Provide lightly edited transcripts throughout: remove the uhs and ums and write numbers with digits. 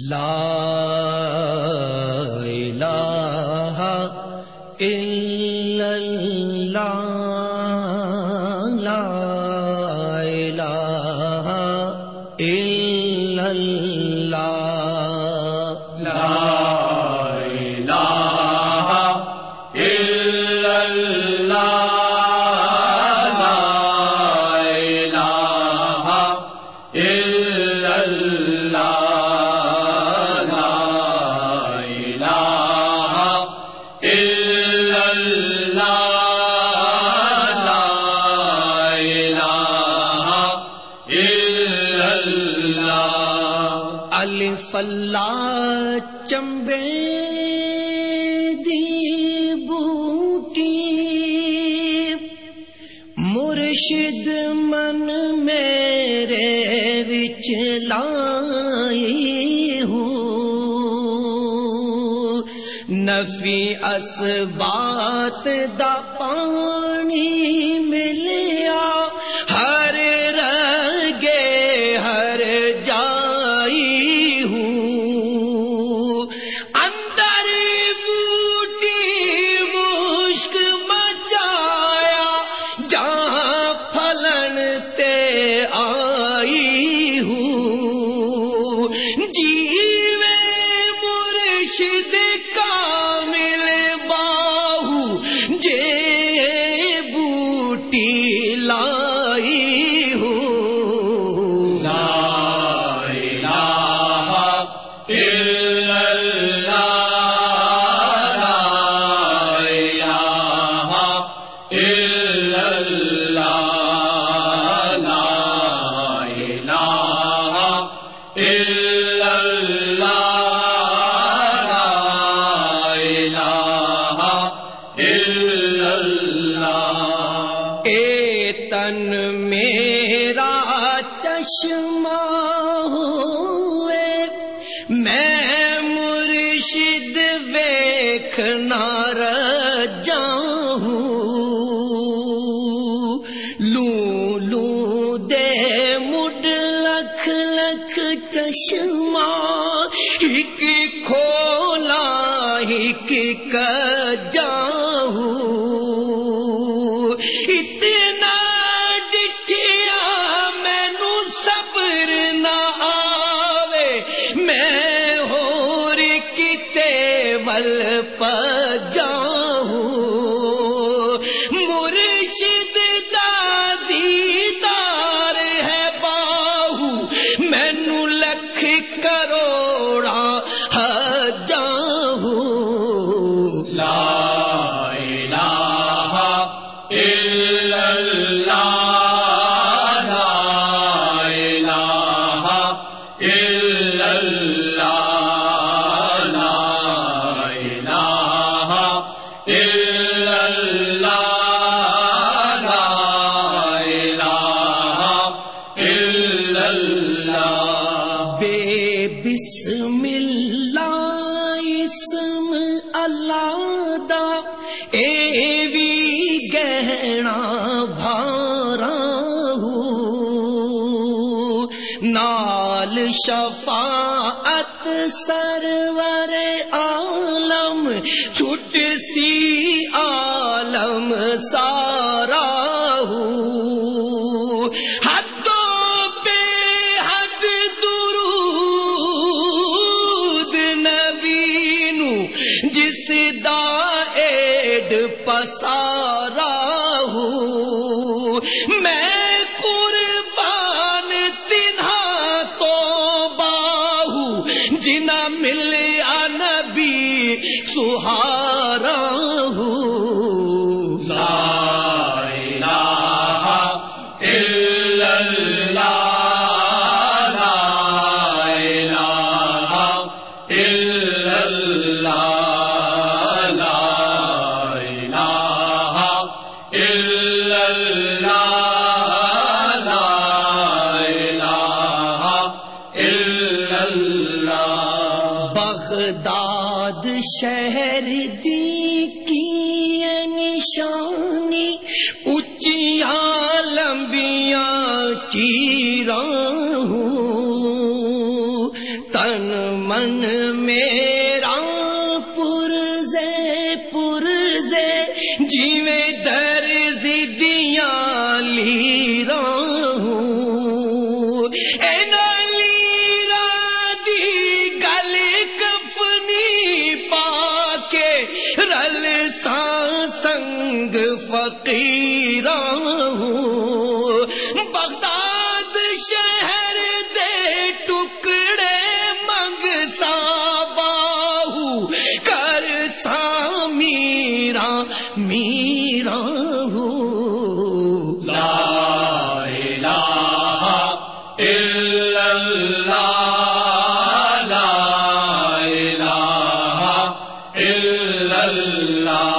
لا الہ الا اللہ لا الہ الا اللہ لا الہ الا اللہ لا الہ الا اللہ لا الہ الا اللہ لا الہ الا اللہ الف اللہ چمبے دی بوٹی مرشد من میرے وچ لائی ہوں نفی اسبات دا پانی ملیا ہر رگے ہر جائی ہوں اندر بوٹی مشک مچایا جہاں پھلن تے آئی ہوں جیوے مرشد کامل باہو جے بوٹی لائی ہوں لا الہ الا اللہ لا الہ الا اللہ لا الہ الا اللہ لا الہ الا اللہ اے تن میرا چشمہ ہوئے میں مرشد ویکھنا رجا ہوں لوں لوں دے مڈ لکھ لکھ چشمہ ایک کھولا ایک کجا ہوں اتنا ڈٹھیا مینو صبر نہ آوے میں ہور کتے ول پجاؤں مرشد دا دیدار ہے باہو مینو لکھ کروڑا ہجاؤں لا الہ الا اللہ لا الہ الا اللہ لا الہ الا اللہ لا الہ الا اللہ بے بسم اللہ اسم اللہ دا اے وی گہنا بھارا ہوں نال شفاعت سرور عالم چھٹ سی عالم سارا ہوں حدوں پہ حد درود نبی نو جس دا ایڈ پسارا ہوں میں قربان تنہا تو باہو جنا ملیا نبی سہارا ہوں لا الہ الا اللہ لا الہ الا اللہ لا الہ الا اللہ لا الہ الا اللہ بغداد شہر دی کی نشانی اچیاں لمبیاں چیراں ہوں تن من اے نالی رادی گل کفنی پا کے رل سا سنگ فقیراں بغداد شہر دے ٹکڑے منگ سا باہو کر سا میرا میرا ہو لا الہ الا اللہ لا الہ الا اللہ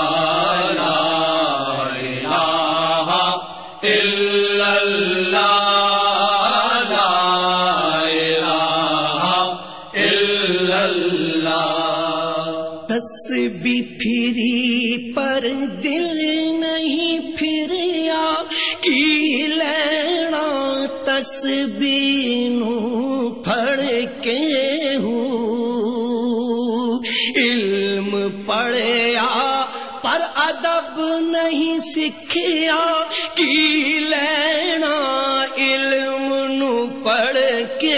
لا الہ الا اللہ لا الہ الا اللہ تسبیح پھری پر دل نہیں پھریا کی لینا تسبیح نو پھڑ کے علم پڑھیا پر ادب نہیں سیکھیا کی لینا علم نو پڑھ کے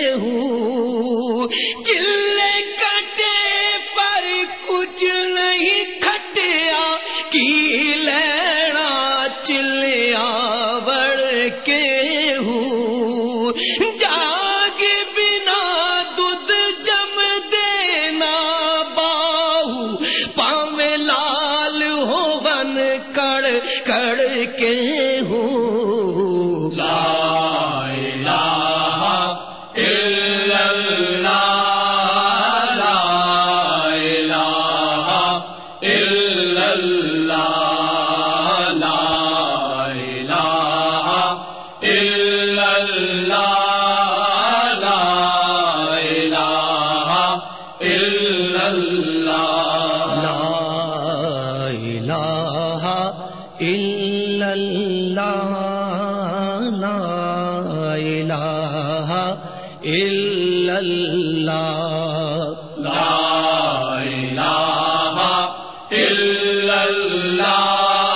چلے کٹے پر کچھ نہیں کھٹیا کی لینا چلیا وڑ کے جاگ بنا دودھ جم دینا باہو پاویں لال ہو بن کڑ کڑ کے لا الہ الا اللہ لا الہ الا اللہ لا الہ الا اللہ لا الہ الا اللہ لا الہ الا اللہ لا الہ الا اللہ لا الہ الا اللہ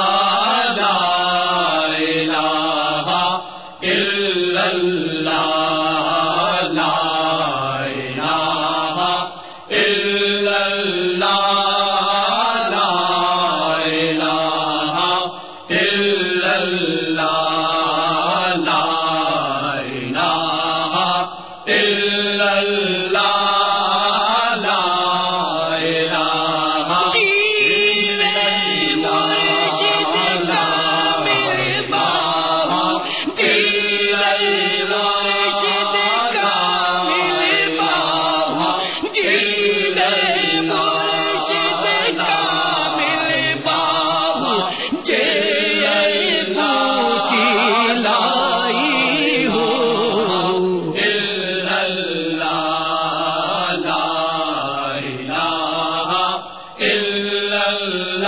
لا الہ الا اللہ لا الہ الا اللہ لا الہ الا اللہ لا الہ الا اللہ اللہ